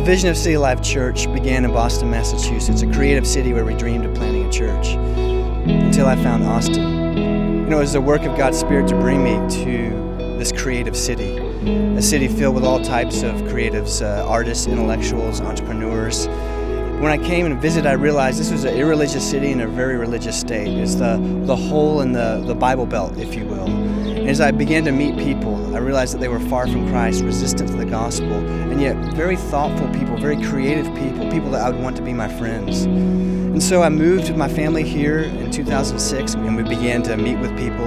The vision of City Life Church began in Boston, Massachusetts, a creative city where we dreamed of planting a church, until I found Austin. It was the work of God's Spirit to bring me to this creative city, a city filled with all types of creatives, artists, intellectuals, entrepreneurs. When I came and visited, I realized this was an irreligious city in a very religious state. It's the hole in the Bible Belt, if you will. And as I began to meet people, I realized that they were far from Christ, resistant to the gospel, and yet very thoughtful people, very creative people that I would want to be my friends. And so I moved with my family here in 2006, and we began to meet with people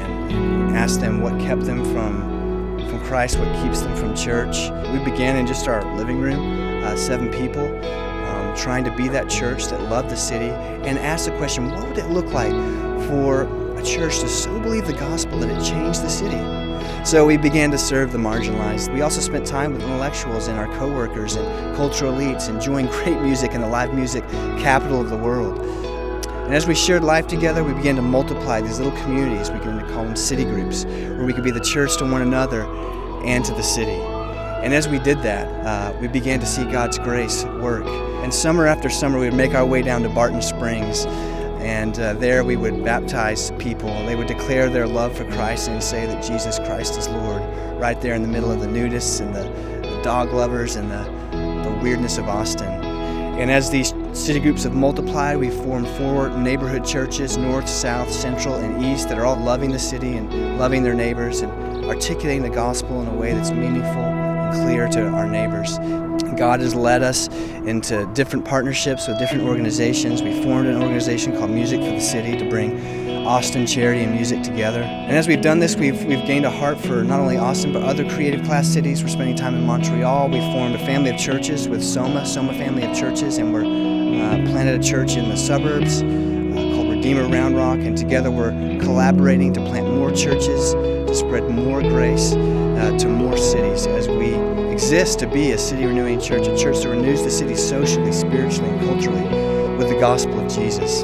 and ask them what kept them from Christ, what keeps them from church. We began in just our living room, 7 people, trying to be that church that loved the city, and asked the question, what would it look like for a church to so believe the gospel that it changed the city? So we began to serve the marginalized. We also spent time with intellectuals and our co-workers and cultural elites, enjoying great music in the live music capital of the world. And as we shared life together, we began to multiply these little communities. We began to call them city groups, where we could be the church to one another and to the city. And as we did that, we began to see God's grace work. And summer after summer, we would make our way down to Barton Springs, and there we would baptize people. They would declare their love for Christ and say that Jesus Christ is Lord, right there in the middle of the nudists and the dog lovers and the weirdness of Austin. And as these city groups have multiplied, we formed 4 neighborhood churches, north, south, central, and east, that are all loving the city and loving their neighbors and articulating the gospel in a way that's meaningful and clear to our neighbors. God has led us into different partnerships with different organizations. We formed an organization called Music for the City to bring Austin, charity, and music together. And as we've done this, we've gained a heart for not only Austin, but other creative class cities. We're spending time in Montreal. We formed a family of churches with Soma Family of Churches, and we're planted a church in the suburbs called Redeemer Round Rock, and together we're collaborating to plant more churches, to spread more grace to more cities as we exist to be a city renewing church, a church that renews the city socially, spiritually, and culturally with the gospel of Jesus.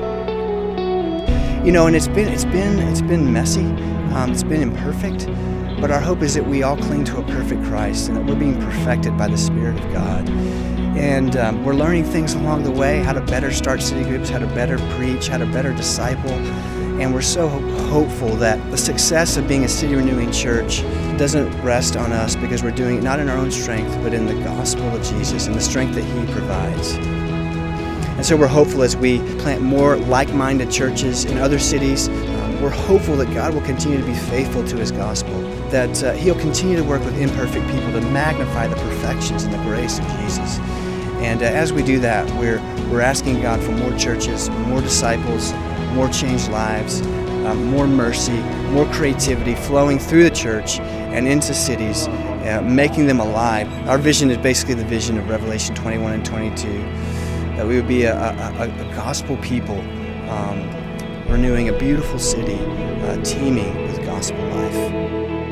And it's been messy, it's been imperfect, but our hope is that we all cling to a perfect Christ and that we're being perfected by the Spirit of God. And we're learning things along the way, how to better start city groups, how to better preach, how to better disciple. And we're so hopeful that the success of being a city renewing church doesn't rest on us, because we're doing it not in our own strength, but in the gospel of Jesus and the strength that He provides. And so we're hopeful as we plant more like-minded churches in other cities. We're hopeful that God will continue to be faithful to His gospel, that He'll continue to work with imperfect people to magnify the perfections and the grace of Jesus. And as we do that, we're asking God for more churches, more disciples, more changed lives, more mercy, more creativity flowing through the church and into cities, making them alive. Our vision is basically the vision of Revelation 21 and 22, that we would be a gospel people, renewing a beautiful city, teeming with gospel life.